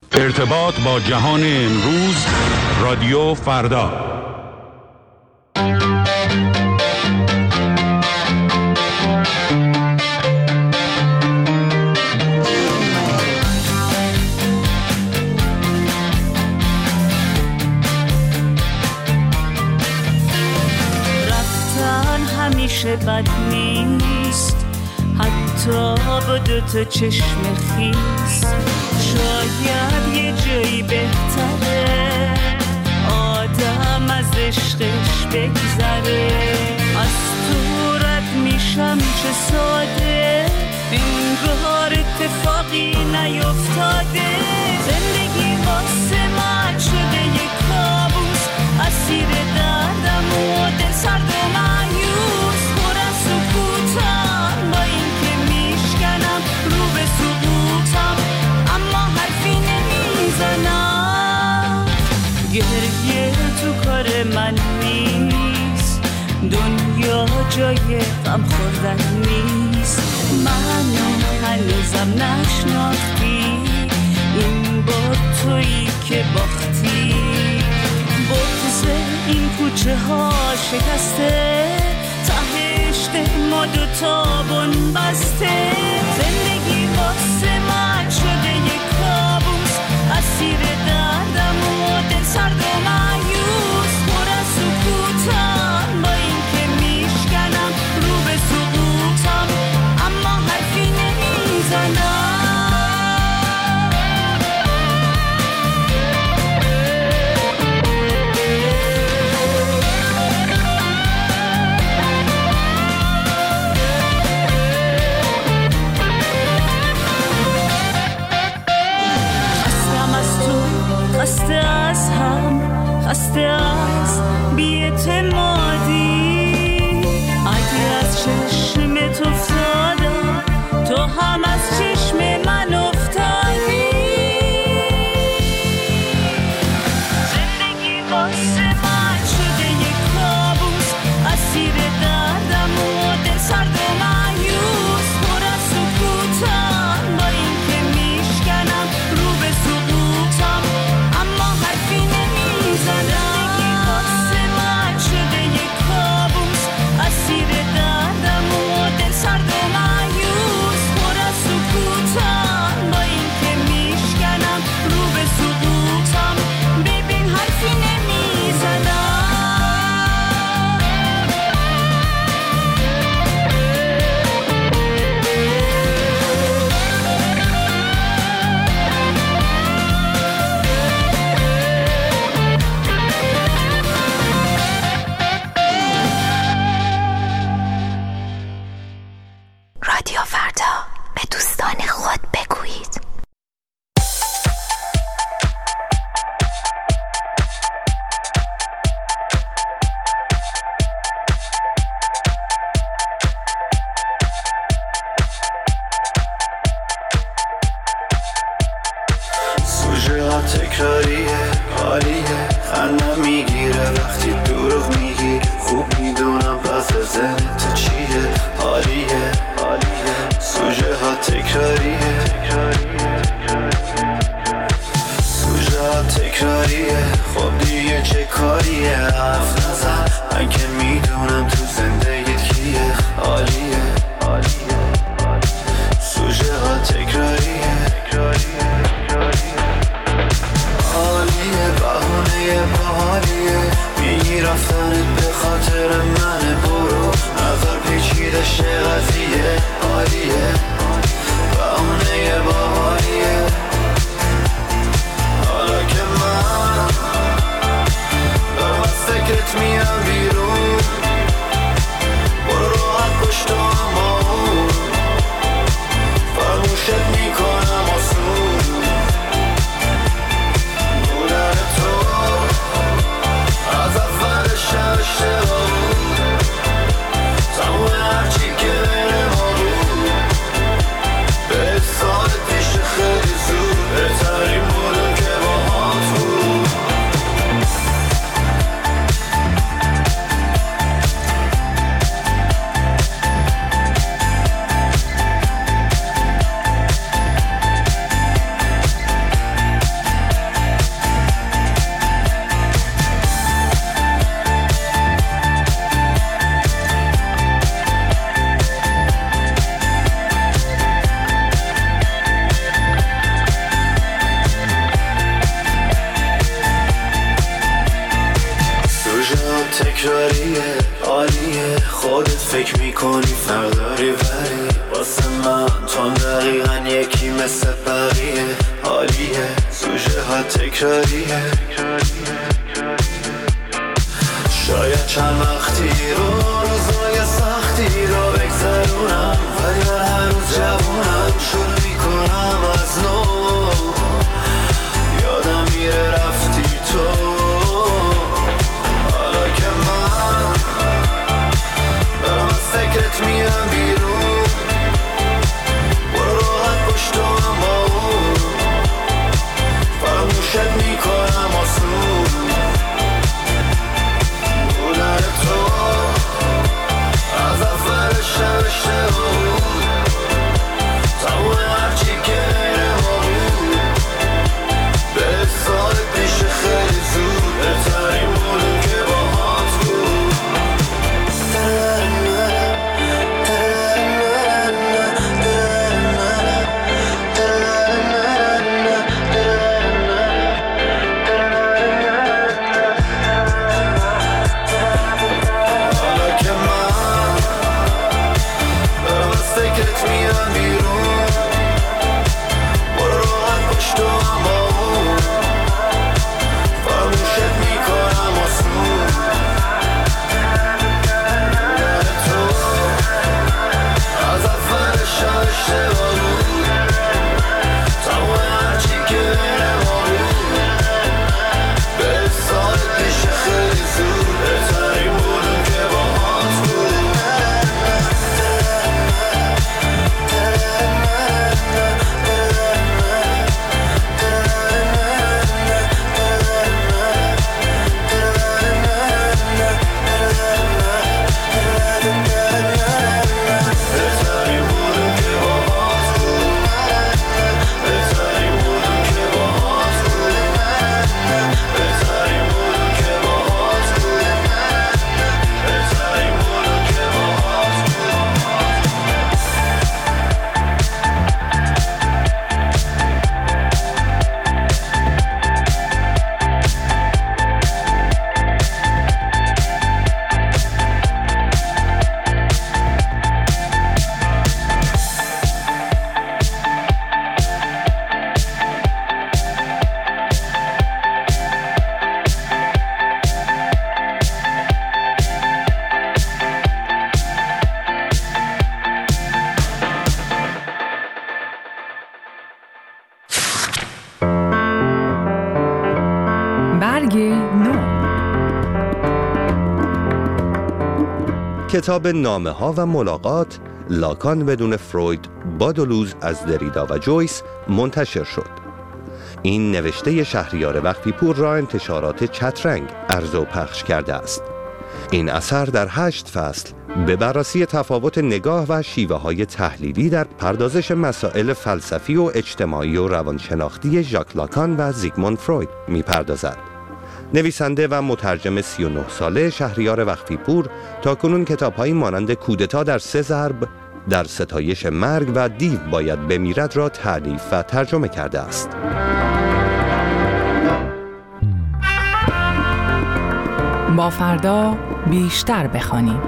ارتباط با جهان امروز، رادیو فردا. رفتن همیشه بد نیست، حتی با دوتا چشم خیس. شاید یه جایی بهتره آدم از عشقش بگذره. از تو رد میشم چه ساده، انگار اتفاقی نیفتاده. زندگی واسه من شده یه کابوس، اسیر دردم و دل سرد و مایوس. پر از سکوتم با این که میشکنم رو به سقوطم، اما حرفی نمیزنم. گریه تو کار من نیست، دنیا جای غم خوردن نیست. منو هنوزم نشناختی، این بار تویی که باختی. بغض این کوچه ها شکسته، تهشت ما دوتا بن بسته. زندگی واسه من شده یک کابوس، اسیر دردم و دل سرد و مایوس. پر از سکوتم با این که میشکنم رو به سقوطم، اما حرفی نمیزنم. خسته از هم، خسته از بی‌اعتمادی. اگه از چشمت افتادم، تو هم از چشم من افتادی. زندگی واسه من شده یک کابوس، اسیر دردم و دل سرد و مایوس. پر از سکوتم با این که میشکنم رو به سقوطم، اما حرفی نمیزنم. زندگی واسه من شده یک کابوس، اسیر دردم و دل سرد و مایوس. پر از سکوتم با این که میشکنم رو به سقوطم، ببین حرفی نمیزنم. رادیو فردا، به دوستان خود بگویید. سوژه ها تکراریه، حالیه، خندم میگیره وقتی دروغ میگی. خوب میدونم پس ذهنت چیه، حالیه، حالیه. سوژه ها تکراریه، سوژه ها تکراریه. خب دیگه چه کاریه، حرف نزن، من که میدونم تو زندگیت کیه، حالیه، حالیه. سوژه ها تکراریه، حالیه، بهونه باحالیه. میگی رفتنت به خاطر منه، برو نظر پیچیده شه قضیه، حالیه. بهونه فکر میکنی فرق داری ولی واسه من تو دقیقا یکی مثل بقیه حالیه سوژه ها تکراریه شاید چند وقتی رو روزای سختی رو بگذرونم ولی من هر روز جوونم شروع میکنم از نو یادم میره رفتی تو حالا که من دارم از فکرت میرم بیرون برو راحت پشت تو هم با اون فراموشت میکنم آسون بودن تو از اول شب اشتباه تموم هرچی که غیر ما بود به سال پیش خیلی زود بهترین بودم که باهات بود حالا که من دارم از فکرت میرم بیرون برو راحت پشت تو هم با اون فراموشت میکنم آسون بودن تو از اول شب اشتباه بود تمام هرچی که غیر ما بود به سال پیش خیلی زود بهترین بودم که باهات بود بهترین بودم که باهات بود بهترین بودم که باهات بود بهترین بودم که باهات بود بهترین بودم که باهات برگ نو. کتاب نامه‌ها و ملاقات لاکان بدون فروید با دولوز از دریدا و جویس منتشر شد. این نوشته شهریار وقتی پور را انتشارات چترنگ عرضه و پخش کرده است. این اثر در 8 فصل به بررسی تفاوت نگاه و شیوه‌های تحلیلی در پردازش مسائل فلسفی و اجتماعی و روانشناختی ژاک لاکان و زیگموند فروید می‌پردازد. نویسنده و مترجم 39 ساله شهریار وقتی پور تاکنون کتاب‌هایی مانند کودتا در 3 ضرب، در ستایش مرگ و دیو باید بمیرد را تألیف و ترجمه کرده است. با فردا بیشتر بخوانیم.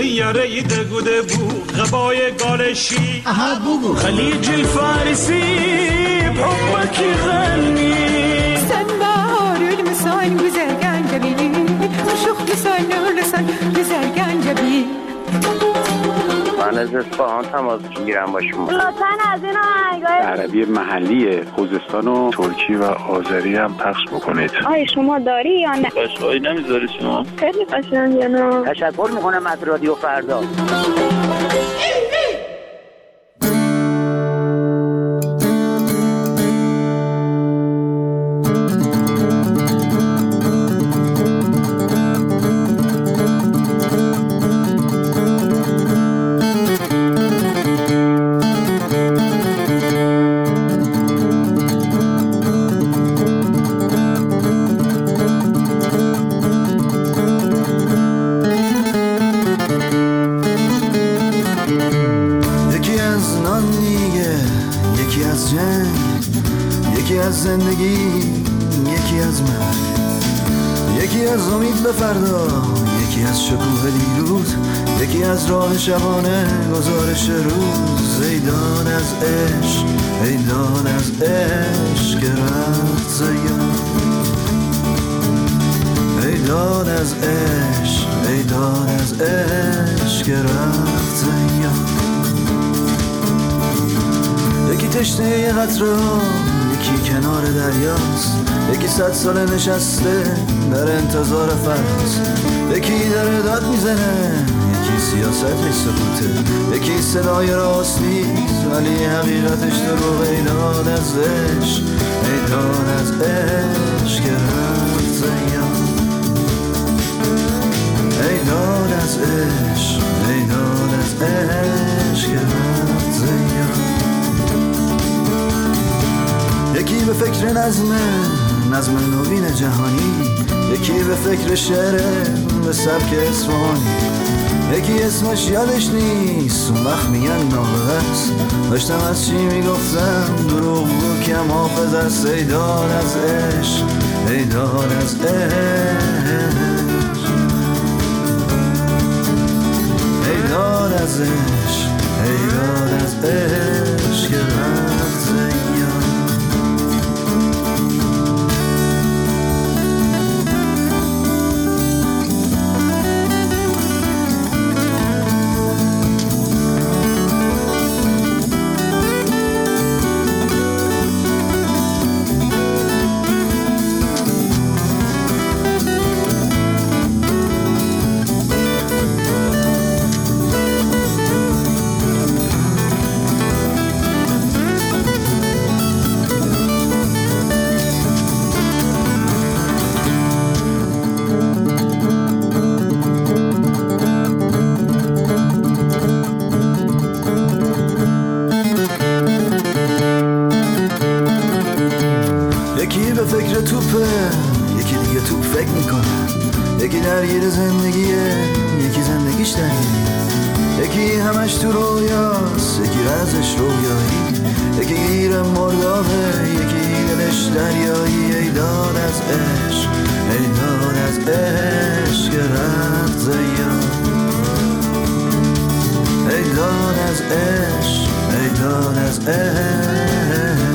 سیاره دگوده بو غبای گالشی اها بگو خلیج الفارسی بحبك يغني سنبار المسان güzel جبي وشوخ لسان لسان güzel جبي من از اصفهان تماس میگیرم با شما. لطفاً از این آهنگای عربی محلی خوزستان و ترکی و آذری هم پخش بکنید. آیا شما داری یا نه؟ قشقایی نمیذاری شما؟ خیلی قشنگه نه. تشکر میکنم از رادیو فردا. یکی از زندگی، یکی از من، یکی از امید به فردا، یکی از شکوه دیروز، یکی از راه شبانه گزارش روز. ایدان از عشق، ایدان از عشق که رفت زیاد، ایدان از عشق، ایدان از عشق که رفت زیاد. یکی تشنه یه قطره ها، یکی کنار دریاست، یکی 100 سال نشسته در انتظار فراز، یکی داره داد میزنه، یکی سیاستش سکوته، یکی صدای راست نیست ولی حقیقتش دروغ. ایدان از عشق، ایدان از عشق که رفت زیاد، ایدان از عشق، ایدان از عشق که رفت زیاد. یکی به فکر نظم نوین جهانی، یکی به فکر شعر به سبک اصفهانی، یکی اسمش یادش نیست اون وقت میگن نابغه است. داشتم از چی میگفتم دروغ بود کم حافظ است. ایدان از عشق، ایدان از عشق، ایدان از عشق، ایدان از عشق که رفت زیاد. یکی به فکر توپه، یکی دیگه توپ فکر میکنه، یکی درگیر زندگیه، یکی زندگیش درگیره، یکی همش تو رویاست، یکی رازش رویایی، یکی گیر مردابه، یکی دلش دریایی. ایدان از عشق، ایدان از عشق که رفت زیاد، ایدان از عشق، ایدان از عشق.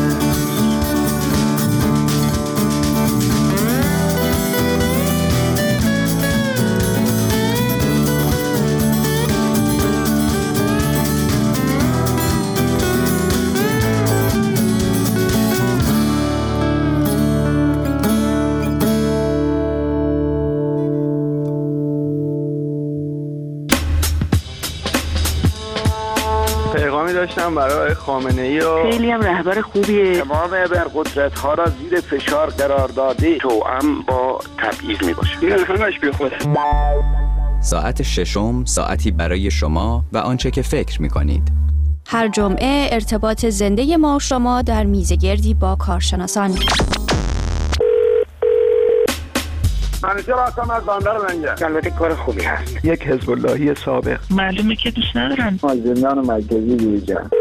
داشتم برای خامنه‌ای و خیلی هم رهبر خوبیه. تمام ابرقدرت‌ها را زیر فشار قرار داده، توأم با تبعیض میباشه. این همش بیخوده. ساعت ششم، ساعتی برای شما و آنچه که فکر می‌کنید. هر جمعه ارتباط زنده ما و شما در میزگردی با کارشناسان. منیجر هستم از بندر لنگر. البته کار خوبی هست. یک حزب اللهی سابق. معلومه که دوست ندارن. از زندان مرکزی بیرون.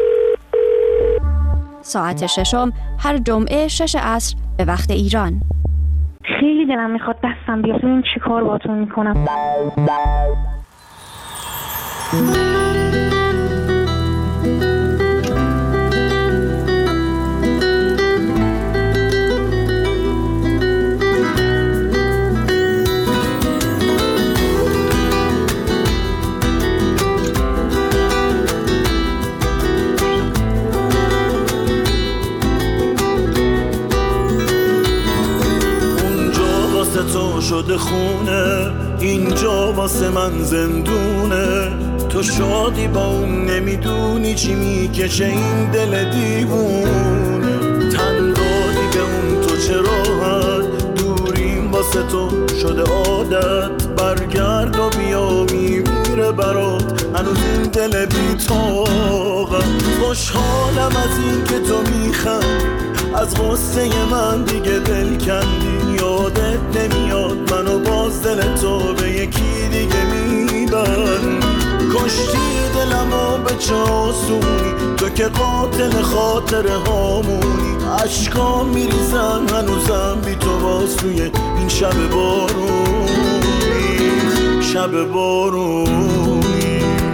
ساعت ششم هر جمعه 6 عصر به وقت ایران. خیلی دلم میخواد دستم بیاد. این چی کار باهاتون میکنم؟ شده خونه، اینجا واسه من زندونه. تو شادی با اون نمیدونی چی میکشه این دل دیوونه. تن دادی به اون تو چه راحت، دوریم واسه تو شده عادت. برگرد و بیا میمیره برات هنوز این دل بی‌طاقت. خوشحالم از این که تو میخندی، از غصه من دیگه دل کندی. یادت نمیاد منو باز دل تو به یکی دیگه میبند. کشتی دلمو به چه آسونی، تو که قاتل خاطره هامونی. عشقام میریزن هنوزم بی تو باز توی این شب بارونی، شب بارونی.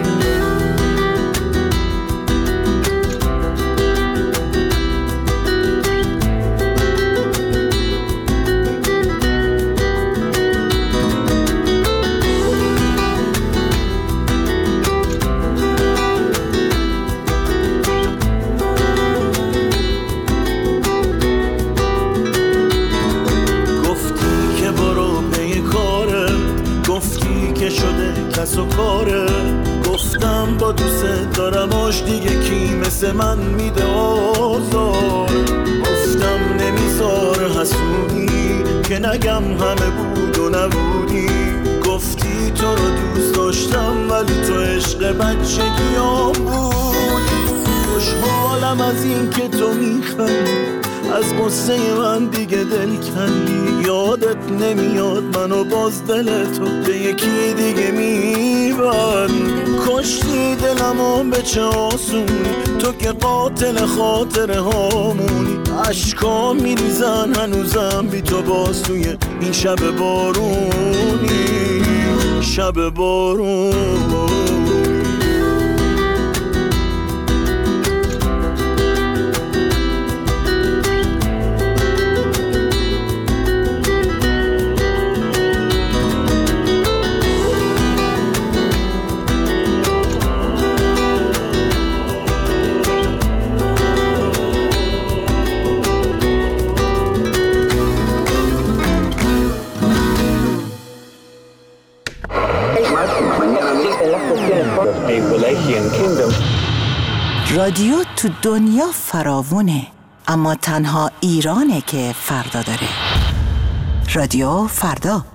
کس و کاره، گفتم با دوست دارماش دیگه کی مثل من میده آزار. گفتم نمیذار حسودی که نگم همه بود و نبودی. گفتی تو رو دوست داشتم ولی تو عشق بچگیام بودی. خوشحالم از این که تو میخندی، از قصه من دیگه دل کندی. یادت نمیاد منو باز دل تو به یکی دیگه میبند. کشتی دلمو به چه آسونی، تو که قاتل خاطره هامونی. عشقام میریزن هنوزم بی تو باز توی این شب بارونی، شب بارونی. رادیو تو دنیا فراوونه، اما تنها ایرانه که فردا داره. رادیو فردا.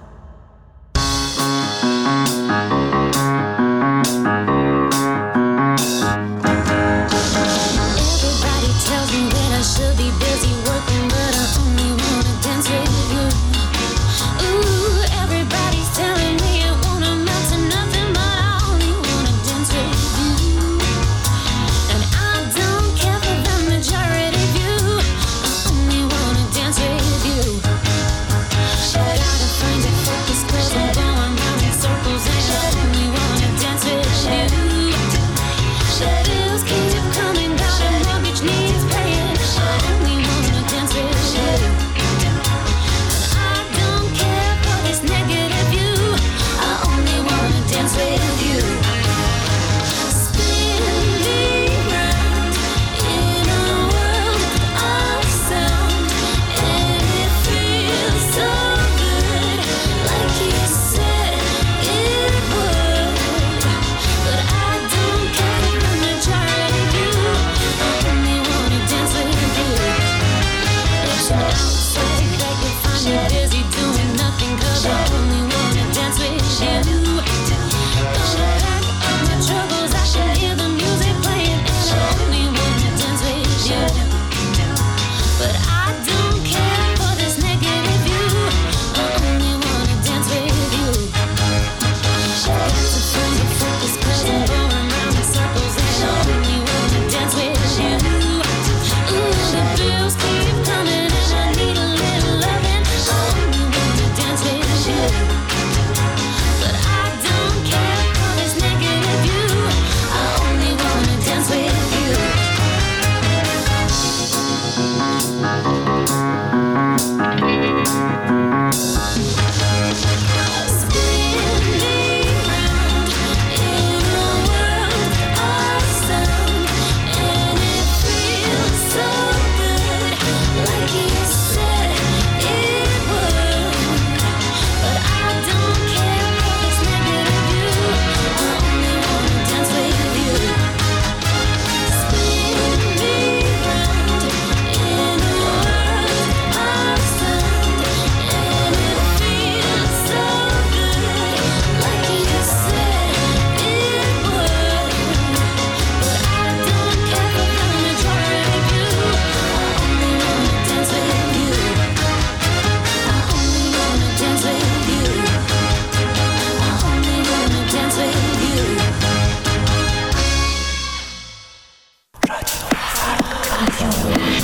Shadows keep coming down and mortgage needs paying. And we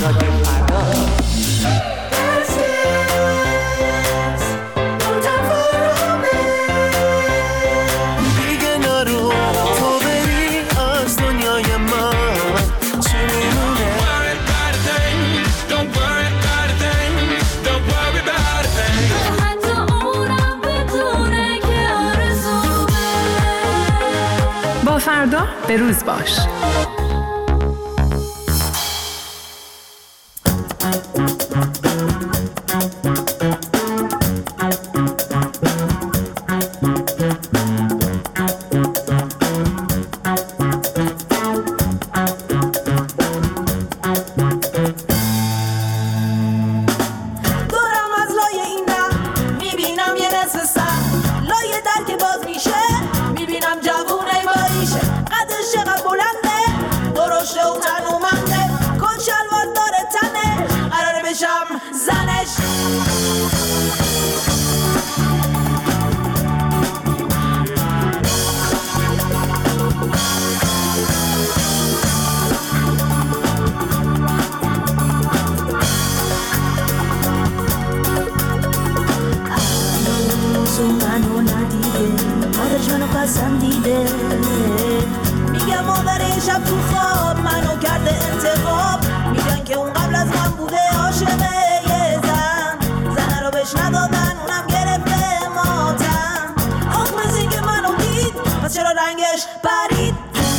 رادیو فردا. با فردا به روز باش. میگم مادر شب تو خواب منو کرده انتخاب، میگن که اون قبل از من بوده عاشق یه زن رو بهش ندادن اونم گرفته ماتم. آخ مثل که منو دید پس چرا رنگش پرید.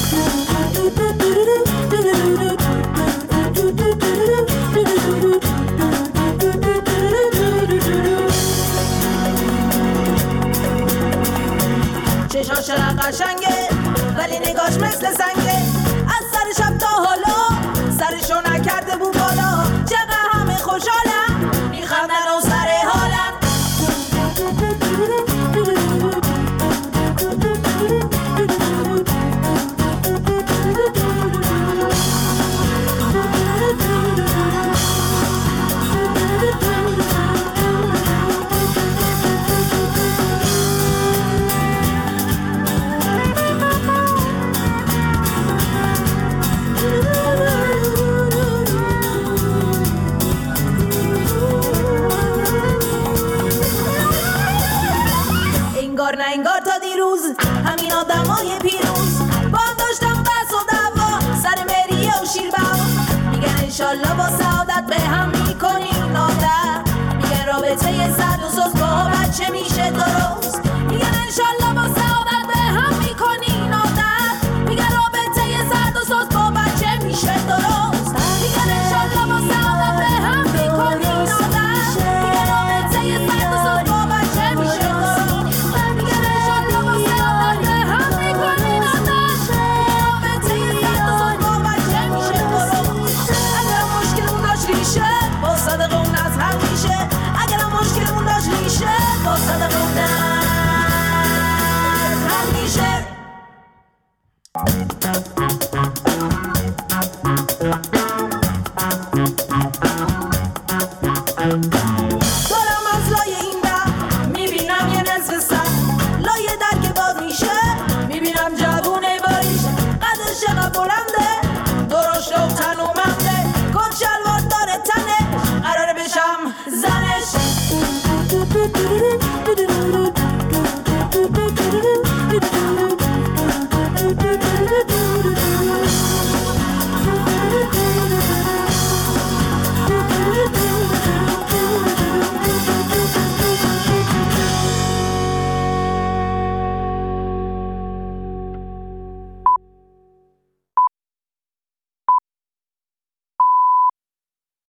چشاش قشنگه ولی نگاش مثل سنگه، از سر شب تا حالا سرشو نکرده بود بالا. چقدر همه خوشحالم میخندن و سر حالم. نه انگار تا دیروز همین آدمای پیروز با هم داشتم بس و دعوا سر مریه و شیربها. میگن انشالله با سعادت به هم میکنین عادت، میگن رابطه صد و سوز با بچه میشه درست. میگن انشالله با سعادت به هم میکنین عادت، میگن رابطه صد و سوز با بچه میشه درست. میگن انشالله با سعادت به هم میکنین عادت، میگن رابطه صد و سوز با بچه میشه درست. اگر مشکل اون داشت ریشه